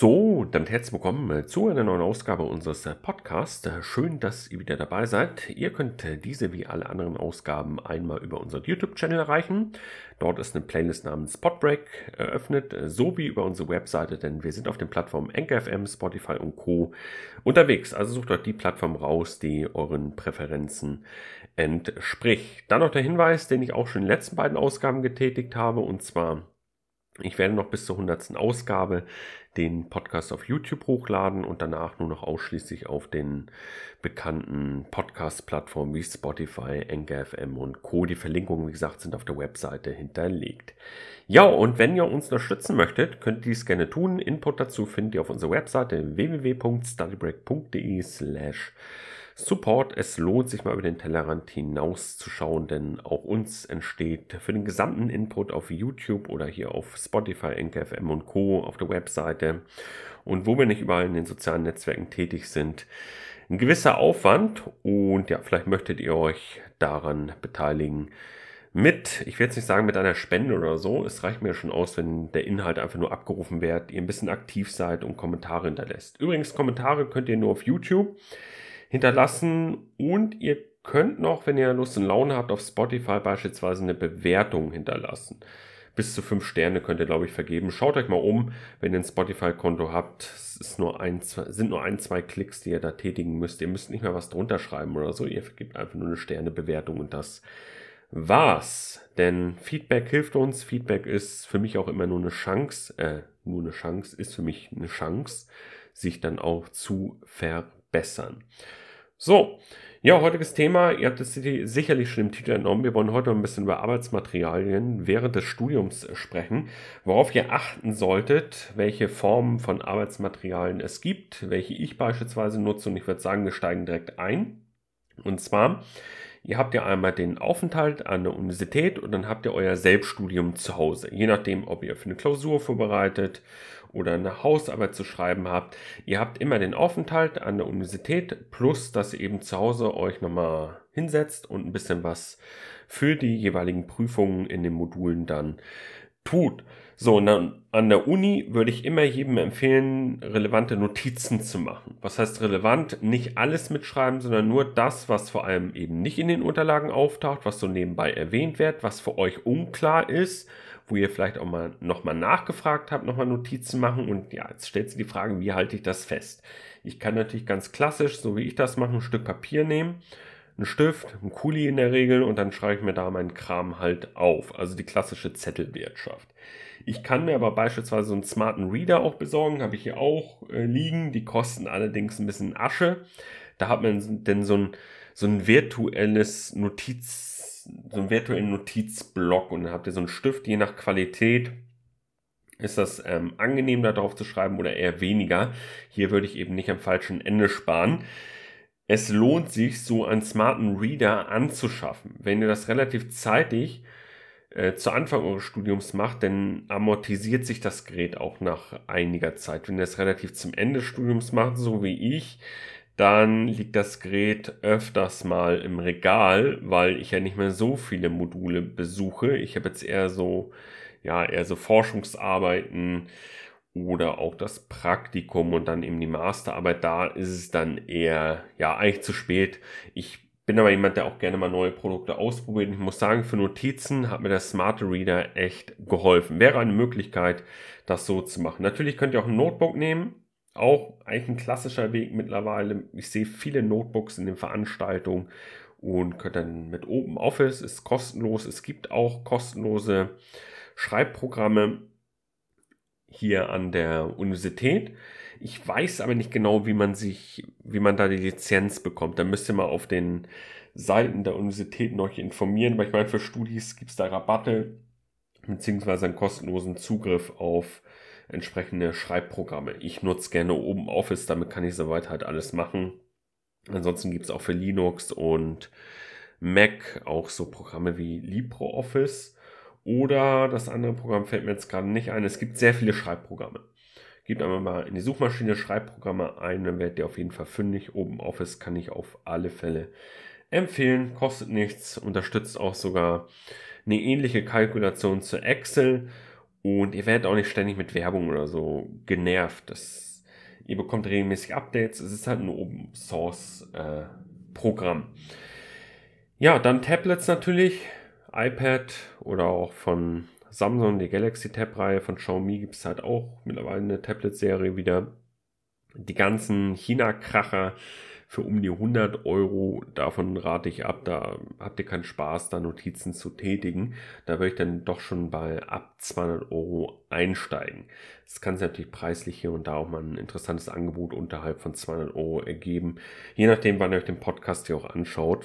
So, damit herzlich willkommen zu einer neuen Ausgabe unseres Podcasts. Schön, dass ihr wieder dabei seid. Ihr könnt diese wie alle anderen Ausgaben einmal über unseren YouTube-Channel erreichen. Dort ist eine Playlist namens Podbreak eröffnet, sowie über unsere Webseite, denn wir sind auf den Plattformen Anchor FM, Spotify und Co. unterwegs. Also sucht euch die Plattform raus, die euren Präferenzen entspricht. Dann noch der Hinweis, den ich auch schon in den letzten beiden Ausgaben getätigt habe, und zwar: Ich werde noch bis zur 100. Ausgabe den Podcast auf YouTube hochladen und danach nur noch ausschließlich auf den bekannten Podcast-Plattformen wie Spotify, Anchor FM und Co. Die Verlinkungen, wie gesagt, sind auf der Webseite hinterlegt. Ja, und wenn ihr uns unterstützen möchtet, könnt ihr dies gerne tun. Input dazu findet ihr auf unserer Webseite www.studybreak.de/support. Es lohnt sich mal über den Tellerrand hinauszuschauen, denn auch uns entsteht für den gesamten Input auf YouTube oder hier auf Spotify, Anchor FM und Co. auf der Webseite und wo wir nicht überall in den sozialen Netzwerken tätig sind, ein gewisser Aufwand. Und ja, vielleicht möchtet ihr euch daran beteiligen ich will jetzt nicht sagen mit einer Spende oder so, es reicht mir schon aus, wenn der Inhalt einfach nur abgerufen wird, ihr ein bisschen aktiv seid und Kommentare hinterlässt. Übrigens, Kommentare könnt ihr nur auf YouTube hinterlassen und ihr könnt noch, wenn ihr Lust und Laune habt, auf Spotify beispielsweise eine Bewertung hinterlassen. Bis zu 5 Sterne könnt ihr, glaube ich, vergeben. Schaut euch mal um, wenn ihr ein Spotify-Konto habt. Es ist sind nur ein, zwei Klicks, die ihr da tätigen müsst. Ihr müsst nicht mehr was drunter schreiben oder so. Ihr vergebt einfach nur eine Sternebewertung und das war's. Denn Feedback hilft uns. Feedback ist für mich auch immer nur eine Chance. Ist für mich eine Chance, sich dann auch zu verbessern. So, ja, heutiges Thema, ihr habt es sicherlich schon im Titel entnommen, wir wollen heute ein bisschen über Arbeitsmaterialien während des Studiums sprechen, worauf ihr achten solltet, welche Formen von Arbeitsmaterialien es gibt, welche ich beispielsweise nutze, und ich würde sagen, wir steigen direkt ein. Und zwar: Ihr habt ja einmal den Aufenthalt an der Universität und dann habt ihr euer Selbststudium zu Hause. Je nachdem, ob ihr für eine Klausur vorbereitet oder eine Hausarbeit zu schreiben habt. Ihr habt immer den Aufenthalt an der Universität plus, dass ihr eben zu Hause euch nochmal hinsetzt und ein bisschen was für die jeweiligen Prüfungen in den Modulen dann tut. So, und dann an der Uni würde ich immer jedem empfehlen, relevante Notizen zu machen. Was heißt relevant? Nicht alles mitschreiben, sondern nur das, was vor allem eben nicht in den Unterlagen auftaucht, was so nebenbei erwähnt wird, was für euch unklar ist, wo ihr vielleicht auch mal nochmal nachgefragt habt, nochmal Notizen machen. Und ja, jetzt stellt sich die Frage, wie halte ich das fest? Ich kann natürlich ganz klassisch, so wie ich das mache, ein Stück Papier nehmen, einen Stift, einen Kuli in der Regel, und dann schreibe ich mir da meinen Kram halt auf. Also die klassische Zettelwirtschaft. Ich kann mir aber beispielsweise so einen smarten Reader auch besorgen, habe ich hier auch liegen. Die kosten allerdings ein bisschen Asche. Da hat man denn so ein virtuelles so einen virtuellen Notizblock, und dann habt ihr so einen Stift, je nach Qualität ist das angenehm, da drauf zu schreiben oder eher weniger. Hier würde ich eben nicht am falschen Ende sparen. Es lohnt sich, so einen smarten Reader anzuschaffen. Wenn ihr das relativ zeitig zu Anfang eures Studiums macht, dann amortisiert sich das Gerät auch nach einiger Zeit. Wenn ihr das relativ zum Ende des Studiums macht, so wie ich, dann liegt das Gerät öfters mal im Regal, weil ich ja nicht mehr so viele Module besuche. Ich habe jetzt eher so Forschungsarbeiten oder auch das Praktikum und dann eben die Masterarbeit. Da ist es dann eher, ja, eigentlich zu spät. Ich bin aber jemand, der auch gerne mal neue Produkte ausprobiert. Ich muss sagen, für Notizen hat mir der Smart Reader echt geholfen. Wäre eine Möglichkeit, das so zu machen. Natürlich könnt ihr auch ein Notebook nehmen. Auch eigentlich ein klassischer Weg mittlerweile. Ich sehe viele Notebooks in den Veranstaltungen und könnt dann mit OpenOffice, ist kostenlos. Es gibt auch kostenlose Schreibprogramme hier an der Universität. Ich weiß aber nicht genau, wie man da die Lizenz bekommt. Da müsst ihr mal auf den Seiten der Universitäten euch informieren, weil ich meine, für Studis gibt es da Rabatte beziehungsweise einen kostenlosen Zugriff auf entsprechende Schreibprogramme. Ich nutze gerne OpenOffice, damit kann ich soweit halt alles machen. Ansonsten gibt es auch für Linux und Mac auch so Programme wie LibreOffice. Oder das andere Programm fällt mir jetzt gerade nicht ein. Es gibt sehr viele Schreibprogramme. Gebt einmal mal in die Suchmaschine Schreibprogramme ein, dann werdet ihr auf jeden Fall fündig. OpenOffice kann ich auf alle Fälle empfehlen. Kostet nichts, unterstützt auch sogar eine ähnliche Kalkulation zu Excel Und ihr werdet auch nicht ständig mit Werbung oder so genervt. Ihr bekommt regelmäßig Updates. Es ist halt ein Open Source Programm. Ja, dann Tablets natürlich. iPad oder auch von Samsung, die Galaxy Tab-Reihe. Von Xiaomi gibt es halt auch mittlerweile eine Tablet-Serie wieder. Die ganzen China-Kracher für um die 100 Euro, davon rate ich ab, da habt ihr keinen Spaß, da Notizen zu tätigen. Da würde ich dann doch schon bei ab 200 Euro einsteigen. Das kann sich natürlich preislich hier und da auch mal ein interessantes Angebot unterhalb von 200 Euro ergeben. Je nachdem, wann ihr euch den Podcast hier auch anschaut.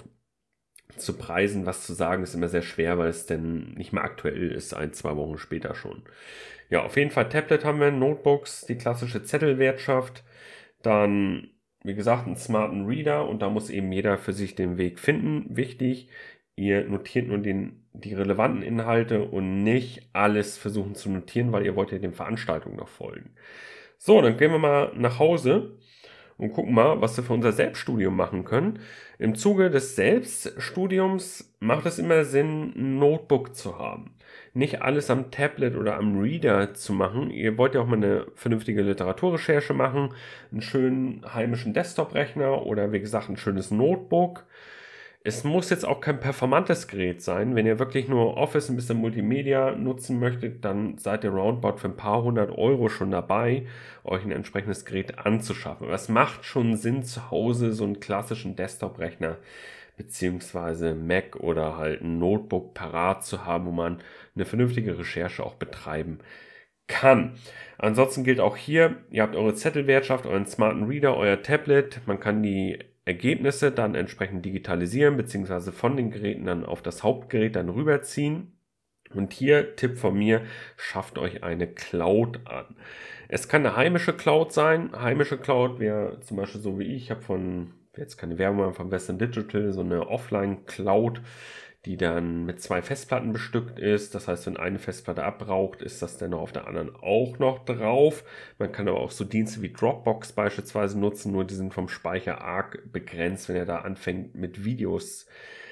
Zu Preisen was zu sagen ist immer sehr schwer, weil es denn nicht mehr aktuell ist, 1-2 Wochen später schon. Ja, auf jeden Fall Tablet haben wir, Notebooks, die klassische Zettelwirtschaft, dann, wie gesagt, einen smarten Reader und da muss eben jeder für sich den Weg finden. Wichtig, ihr notiert nur die relevanten Inhalte und nicht alles versuchen zu notieren, weil ihr wollt ja den Veranstaltungen noch folgen. So, dann gehen wir mal nach Hause und gucken mal, was wir für unser Selbststudium machen können. Im Zuge des Selbststudiums macht es immer Sinn, ein Notebook zu haben. Nicht alles am Tablet oder am Reader zu machen. Ihr wollt ja auch mal eine vernünftige Literaturrecherche machen, einen schönen heimischen Desktop-Rechner oder wie gesagt ein schönes Notebook. Es muss jetzt auch kein performantes Gerät sein. Wenn ihr wirklich nur Office, ein bisschen Multimedia nutzen möchtet, dann seid ihr roundabout für ein paar hundert Euro schon dabei, euch ein entsprechendes Gerät anzuschaffen. Aber es macht schon Sinn, zu Hause so einen klassischen Desktop-Rechner beziehungsweise Mac oder halt ein Notebook parat zu haben, wo man eine vernünftige Recherche auch betreiben kann. Ansonsten gilt auch hier, ihr habt eure Zettelwirtschaft, euren smarten Reader, euer Tablet. Man kann die Ergebnisse dann entsprechend digitalisieren, beziehungsweise von den Geräten dann auf das Hauptgerät dann rüberziehen. Und hier Tipp von mir, schafft euch eine Cloud an. Es kann eine heimische Cloud sein. Heimische Cloud wäre zum Beispiel so wie ich habe jetzt keine Werbung mehr, von Western Digital, so eine Offline-Cloud, die dann mit 2 Festplatten bestückt ist. Das heißt, wenn eine Festplatte abbraucht, ist das dann auf der anderen auch noch drauf. Man kann aber auch so Dienste wie Dropbox beispielsweise nutzen, nur die sind vom Speicher arg begrenzt. Wenn ihr da anfängt mit Videos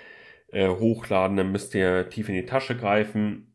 hochladen, dann müsst ihr tief in die Tasche greifen.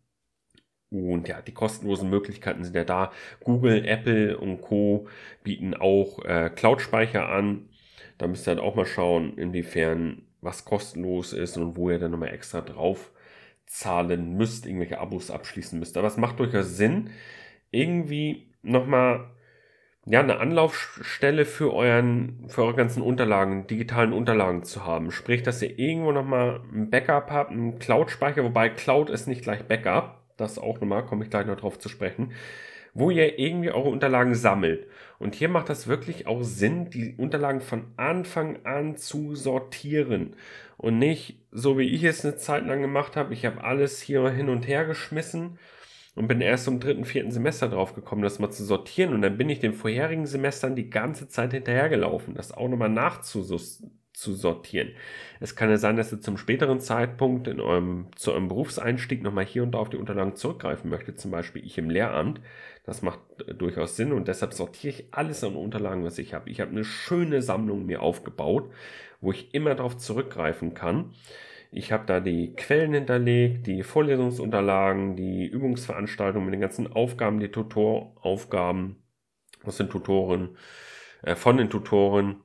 Und ja, die kostenlosen Möglichkeiten sind ja da. Google, Apple und Co. bieten auch Cloud-Speicher an. Da müsst ihr halt auch mal schauen, inwiefern was kostenlos ist und wo ihr dann nochmal extra drauf zahlen müsst, irgendwelche Abos abschließen müsst. Aber es macht durchaus Sinn, irgendwie nochmal eine Anlaufstelle für eure ganzen Unterlagen, digitalen Unterlagen zu haben. Sprich, dass ihr irgendwo nochmal ein Backup habt, einen Cloud-Speicher, wobei Cloud ist nicht gleich Backup. Das auch nochmal, komme ich gleich noch drauf zu sprechen, wo ihr irgendwie eure Unterlagen sammelt. Und hier macht das wirklich auch Sinn, die Unterlagen von Anfang an zu sortieren. Und nicht, so wie ich es eine Zeit lang gemacht habe, ich habe alles hier hin und her geschmissen und bin erst im 3., 4. Semester drauf gekommen, das mal zu sortieren. Und dann bin ich den vorherigen Semestern die ganze Zeit hinterhergelaufen, das auch nochmal nachzusortieren. Es kann ja sein, dass ihr zum späteren Zeitpunkt zu eurem Berufseinstieg nochmal hier und da auf die Unterlagen zurückgreifen möchtet, zum Beispiel ich im Lehramt. Das macht durchaus Sinn und deshalb sortiere ich alles an Unterlagen, was ich habe. Ich habe eine schöne Sammlung mir aufgebaut, wo ich immer darauf zurückgreifen kann. Ich habe da die Quellen hinterlegt, die Vorlesungsunterlagen, die Übungsveranstaltungen mit den ganzen Aufgaben, die Tutoraufgaben aus den Tutoren, von den Tutoren.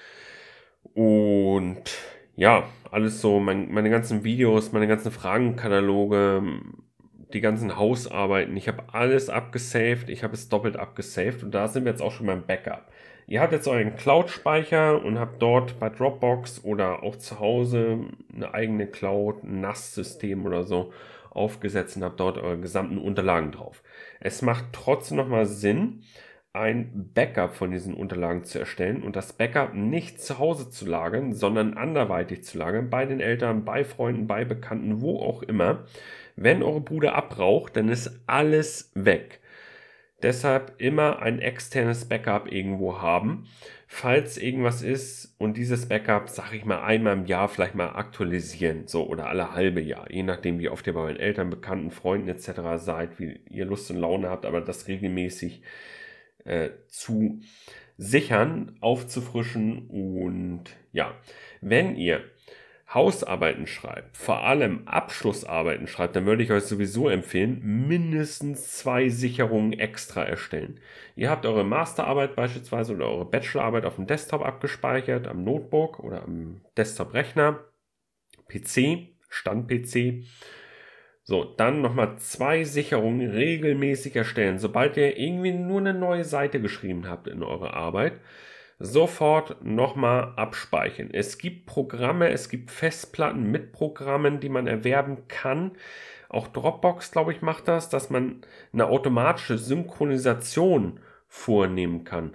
Und ja, alles so, meine ganzen Videos, meine ganzen Fragenkataloge, die ganzen Hausarbeiten. Ich habe alles abgesaved, ich habe es doppelt abgesaved und da sind wir jetzt auch schon beim Backup. Ihr habt jetzt euren Cloud-Speicher und habt dort bei Dropbox oder auch zu Hause eine eigene Cloud, ein NAS-System oder so aufgesetzt und habt dort eure gesamten Unterlagen drauf. Es macht trotzdem nochmal Sinn, ein Backup von diesen Unterlagen zu erstellen und das Backup nicht zu Hause zu lagern, sondern anderweitig zu lagern, bei den Eltern, bei Freunden, bei Bekannten, wo auch immer. Wenn eure Bude abbraucht, dann ist alles weg. Deshalb immer ein externes Backup irgendwo haben, falls irgendwas ist und dieses Backup, sag ich mal, einmal im Jahr vielleicht mal aktualisieren, so oder alle halbe Jahr, je nachdem wie oft ihr bei euren Eltern, Bekannten, Freunden etc. seid, wie ihr Lust und Laune habt, aber das regelmäßig zu sichern, aufzufrischen und ja, wenn ihr Hausarbeiten schreibt, vor allem Abschlussarbeiten schreibt, dann würde ich euch sowieso empfehlen, mindestens 2 Sicherungen extra erstellen. Ihr habt eure Masterarbeit beispielsweise oder eure Bachelorarbeit auf dem Desktop abgespeichert, am Notebook oder am Desktop-Rechner, PC, Stand-PC. So, dann nochmal 2 Sicherungen regelmäßig erstellen. Sobald ihr irgendwie nur eine neue Seite geschrieben habt in eurer Arbeit, sofort nochmal abspeichern. Es gibt Programme, es gibt Festplatten mit Programmen, die man erwerben kann. Auch Dropbox, glaube ich, macht das, dass man eine automatische Synchronisation vornehmen kann.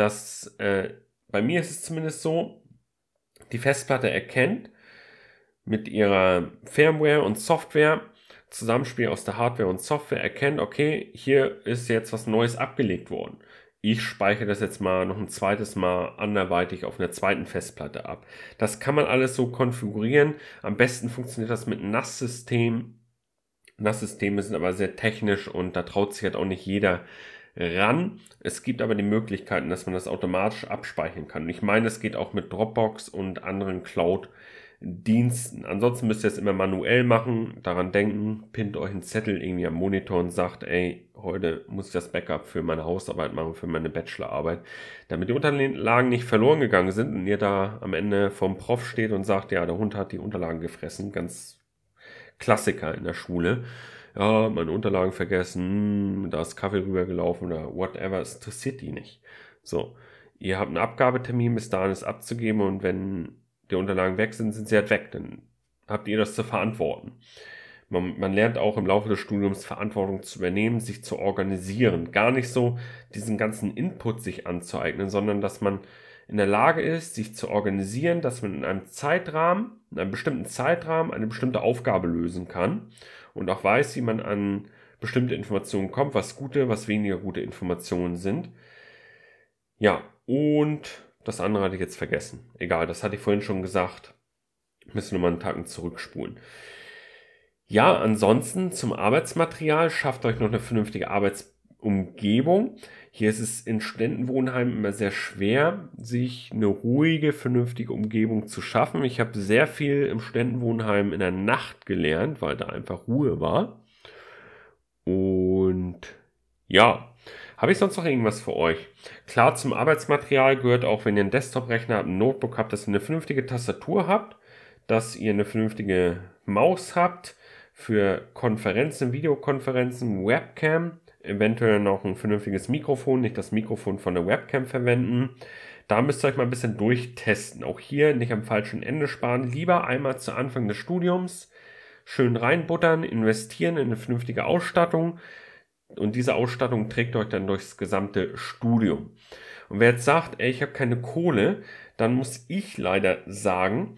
Bei mir ist es zumindest so, die Festplatte erkennt mit ihrer Firmware und Software, Zusammenspiel aus der Hardware und Software, erkennt, okay, hier ist jetzt was Neues abgelegt worden. Ich speichere das jetzt mal noch ein zweites Mal anderweitig auf einer zweiten Festplatte ab. Das kann man alles so konfigurieren. Am besten funktioniert das mit NAS-System. NAS-Systeme sind aber sehr technisch und da traut sich halt auch nicht jeder ran. Es gibt aber die Möglichkeiten, dass man das automatisch abspeichern kann. Und ich meine, es geht auch mit Dropbox und anderen Cloud-Diensten. Ansonsten müsst ihr es immer manuell machen, daran denken, pinnt euch einen Zettel irgendwie am Monitor und sagt, ey, heute muss ich das Backup für meine Hausarbeit machen, für meine Bachelorarbeit, damit die Unterlagen nicht verloren gegangen sind und ihr da am Ende vom Prof steht und sagt, ja, der Hund hat die Unterlagen gefressen, ganz Klassiker in der Schule. Ja, meine Unterlagen vergessen, da ist Kaffee rübergelaufen oder whatever, es interessiert die nicht. So, ihr habt einen Abgabetermin, bis dahin ist abzugeben und wenn die Unterlagen weg sind, sind sie halt weg. Dann habt ihr das zu verantworten. Man lernt auch im Laufe des Studiums Verantwortung zu übernehmen, sich zu organisieren. Gar nicht so diesen ganzen Input sich anzueignen, sondern dass man in der Lage ist, sich zu organisieren, dass man in einem bestimmten Zeitrahmen eine bestimmte Aufgabe lösen kann und auch weiß, wie man an bestimmte Informationen kommt, was gute, was weniger gute Informationen sind. Ja, und das andere hatte ich jetzt vergessen. Egal, das hatte ich vorhin schon gesagt. Müssen wir mal einen Tacken zurückspulen. Ja, ansonsten zum Arbeitsmaterial, schafft euch noch eine vernünftige Arbeitsumgebung. Hier ist es in Studentenwohnheimen immer sehr schwer, sich eine ruhige, vernünftige Umgebung zu schaffen. Ich habe sehr viel im Studentenwohnheim in der Nacht gelernt, weil da einfach Ruhe war. Und ja, habe ich sonst noch irgendwas für euch? Klar, zum Arbeitsmaterial gehört auch, wenn ihr einen Desktop-Rechner habt, ein Notebook habt, dass ihr eine vernünftige Tastatur habt, dass ihr eine vernünftige Maus habt für Konferenzen, Videokonferenzen, Webcam, eventuell noch ein vernünftiges Mikrofon, nicht das Mikrofon von der Webcam verwenden. Da müsst ihr euch mal ein bisschen durchtesten. Auch hier nicht am falschen Ende sparen. Lieber einmal zu Anfang des Studiums schön reinbuttern, investieren in eine vernünftige Ausstattung. Und diese Ausstattung trägt euch dann durchs gesamte Studium. Und wer jetzt sagt, ey, ich habe keine Kohle, dann muss ich leider sagen,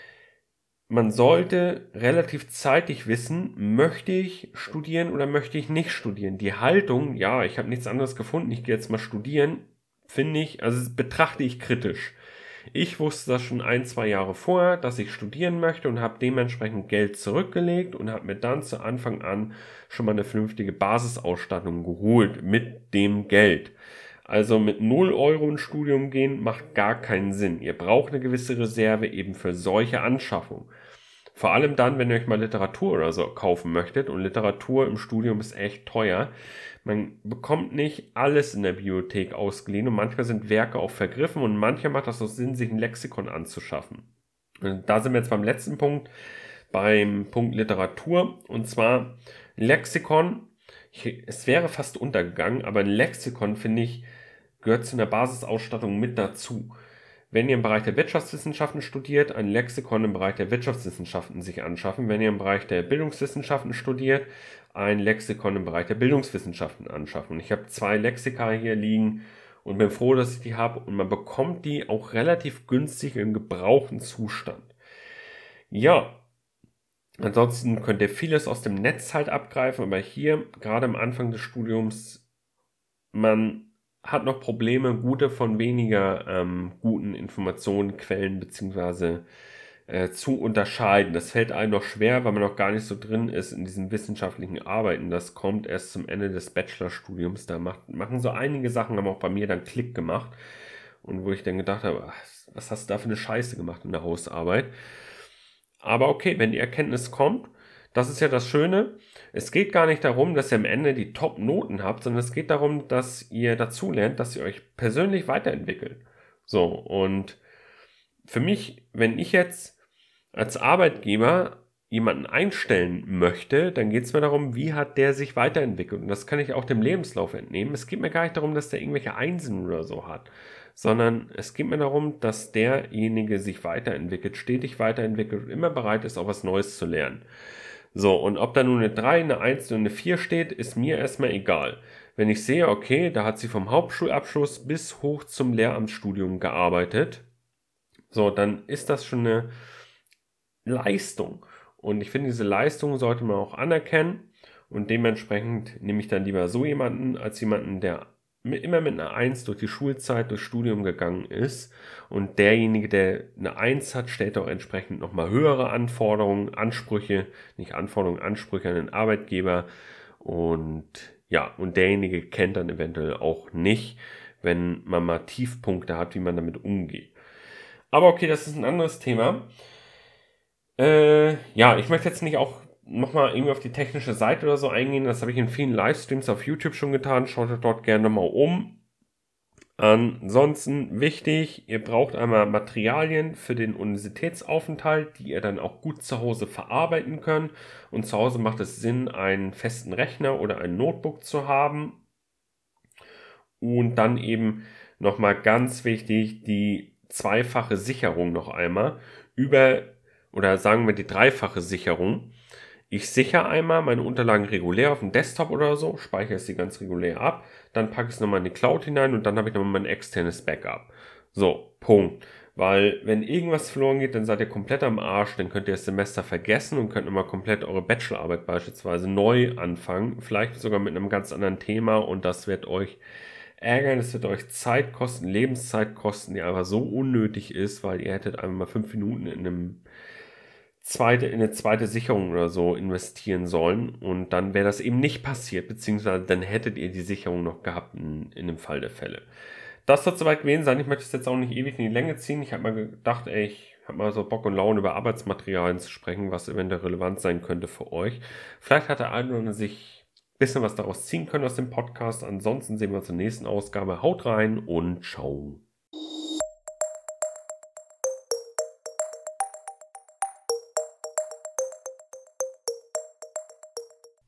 man sollte relativ zeitig wissen, möchte ich studieren oder möchte ich nicht studieren. Die Haltung, ja, ich habe nichts anderes gefunden, ich gehe jetzt mal studieren, finde ich, also betrachte ich kritisch. Ich wusste das schon 1-2 Jahre vorher, dass ich studieren möchte und habe dementsprechend Geld zurückgelegt und habe mir dann zu Anfang an schon mal eine vernünftige Basisausstattung geholt mit dem Geld. Also mit 0 Euro ins Studium gehen macht gar keinen Sinn. Ihr braucht eine gewisse Reserve eben für solche Anschaffungen. Vor allem dann, wenn ihr euch mal Literatur oder so kaufen möchtet. Und Literatur im Studium ist echt teuer. Man bekommt nicht alles in der Bibliothek ausgeliehen und manchmal sind Werke auch vergriffen und manchmal macht das auch Sinn, sich ein Lexikon anzuschaffen. Und da sind wir jetzt beim letzten Punkt, beim Punkt Literatur. Und zwar Lexikon. Es wäre fast untergegangen, aber ein Lexikon, finde ich, gehört zu einer Basisausstattung mit dazu. Wenn ihr im Bereich der Wirtschaftswissenschaften studiert, ein Lexikon im Bereich der Wirtschaftswissenschaften sich anschaffen. Wenn ihr im Bereich der Bildungswissenschaften studiert, ein Lexikon im Bereich der Bildungswissenschaften anschaffen. Und ich habe 2 Lexika hier liegen und bin froh, dass ich die habe. Und man bekommt die auch relativ günstig im gebrauchten Zustand. Ja, ansonsten könnt ihr vieles aus dem Netz halt abgreifen, aber hier, gerade am Anfang des Studiums, man hat noch Probleme, gute von weniger guten Informationenquellen beziehungsweise zu unterscheiden. Das fällt einem noch schwer, weil man noch gar nicht so drin ist in diesen wissenschaftlichen Arbeiten. Das kommt erst zum Ende des Bachelorstudiums. Da machen so einige Sachen, haben auch bei mir dann Klick gemacht. Und wo ich dann gedacht habe, was hast du da für eine Scheiße gemacht in der Hausarbeit? Aber okay, wenn die Erkenntnis kommt, das ist ja das Schöne. Es geht gar nicht darum, dass ihr am Ende die Top-Noten habt, sondern es geht darum, dass ihr dazulernt, dass ihr euch persönlich weiterentwickelt. So, und für mich, wenn ich jetzt als Arbeitgeber jemanden einstellen möchte, dann geht es mir darum, wie hat der sich weiterentwickelt. Und das kann ich auch dem Lebenslauf entnehmen. Es geht mir gar nicht darum, dass der irgendwelche Einsen oder so hat, sondern es geht mir darum, dass derjenige sich weiterentwickelt, stetig weiterentwickelt und immer bereit ist, auch was Neues zu lernen. So, und ob da nun eine 3, eine 1 und eine 4 steht, ist mir erstmal egal. Wenn ich sehe, okay, da hat sie vom Hauptschulabschluss bis hoch zum Lehramtsstudium gearbeitet, so, dann ist das schon eine Leistung. Und ich finde, diese Leistung sollte man auch anerkennen. Und dementsprechend nehme ich dann lieber so jemanden als jemanden, der immer mit einer 1 durch die Schulzeit, durchs Studium gegangen ist. Und derjenige, der eine 1 hat, stellt auch entsprechend nochmal höhere Anforderungen, Ansprüche, nicht Anforderungen, Ansprüche an den Arbeitgeber. Und ja, und derjenige kennt dann eventuell auch nicht, wenn man mal Tiefpunkte hat, wie man damit umgeht. Aber okay, das ist ein anderes Thema. Ja, ich möchte jetzt nicht auch nochmal irgendwie auf die technische Seite oder so eingehen. Das habe ich in vielen Livestreams auf YouTube schon getan. Schaut euch dort gerne mal um. Ansonsten wichtig, ihr braucht einmal Materialien für den Universitätsaufenthalt, die ihr dann auch gut zu Hause verarbeiten könnt. Und zu Hause macht es Sinn, einen festen Rechner oder ein Notebook zu haben. Und dann eben nochmal ganz wichtig, die zweifache Sicherung noch einmal oder sagen wir die dreifache Sicherung. Ich sichere einmal meine Unterlagen regulär auf dem Desktop oder so, speichere sie ganz regulär ab, dann packe ich es nochmal in die Cloud hinein und dann habe ich nochmal mein externes Backup. So, Punkt. Weil wenn irgendwas verloren geht, dann seid ihr komplett am Arsch, dann könnt ihr das Semester vergessen und könnt immer komplett eure Bachelorarbeit beispielsweise neu anfangen, vielleicht sogar mit einem ganz anderen Thema, und das wird euch ärgern, es wird euch Zeit kosten, Lebenszeit kosten, die einfach so unnötig ist, weil ihr hättet einfach mal 5 Minuten in eine zweite Sicherung oder so investieren sollen, und dann wäre das eben nicht passiert, beziehungsweise dann hättet ihr die Sicherung noch gehabt in dem Fall der Fälle. Das soll soweit gewesen sein. Ich möchte es jetzt auch nicht ewig in die Länge ziehen. Ich habe mal gedacht, ich habe mal so Bock und Laune über Arbeitsmaterialien zu sprechen, was eventuell relevant sein könnte für euch. Vielleicht hat der eine oder andere sich ein bisschen was daraus ziehen können aus dem Podcast. Ansonsten sehen wir uns in der nächsten Ausgabe. Haut rein und ciao.